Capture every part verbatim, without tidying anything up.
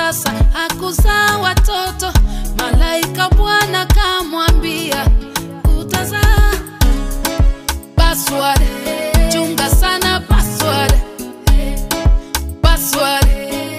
Mombasa hakuzaa watoto. Malaika Bwana kamwambia utazaa. Password, chunga sana password. Password,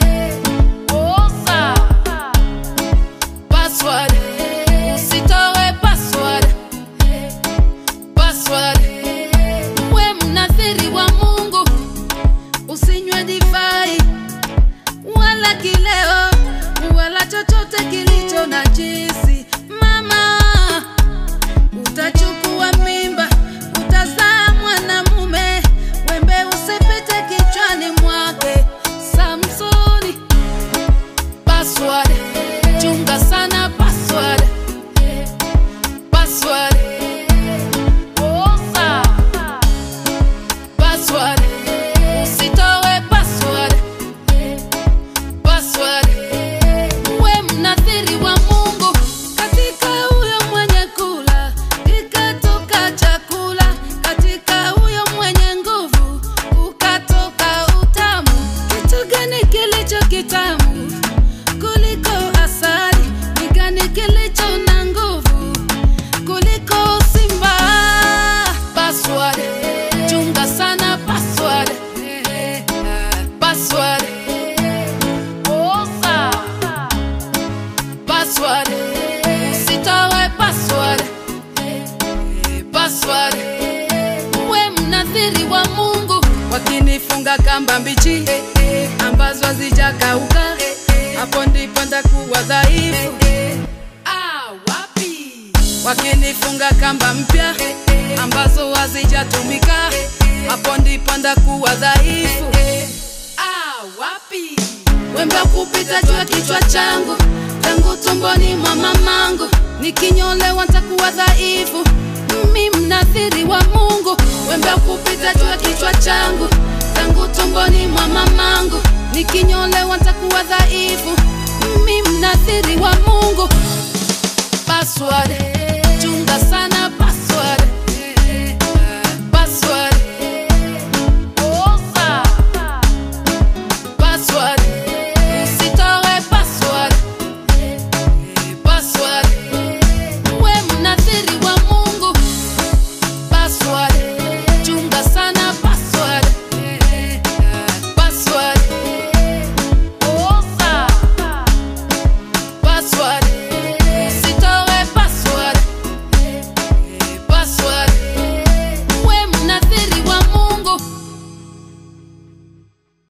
osa. Password, usitoe password. Password, we mnadhiri wa Mungu, usinywe divai wala kileo wala chochote kilicho najisi. Mama, utachukua mimba, utazaa mwanamume, wembe usipite kichwani mwake. Samsoni. Password, chunga sana password. Password, osa. Password, usitoe password. Password, we mnadhiri wa Mungu, katika huyo mwenye kula ikatoka chakula, katika huyo mwenye nguvu ukatoka utamu. Kitu gani kilicho kitamu kuliko asali? Ni gani kilicho na nguvu kuliko simba? Password, chunga sana password. Password, osa. Password, usitoe password. Password, we mnadhiri wa Mungu. Wakinifunga kamba mbichi ambazo hazijakauka, hapo ndipo ndakuwa dhaifu. Ah, wapi? Wakinifunga kamba mpya ambazo hazijatumika, hapo ndipo ndakuwa dhaifu. Ah, wapi? Wembe kupita juu ya kichwa changu, tangu tumboni mwa mamangu. Nikinyolewa nitakuwa dhaifu, mimi mnadhiri wa Mungu. Wembe kupita juu ya kichwa changu, tangu tumboni mwa mamangu. Nikinyolewa nitakuwa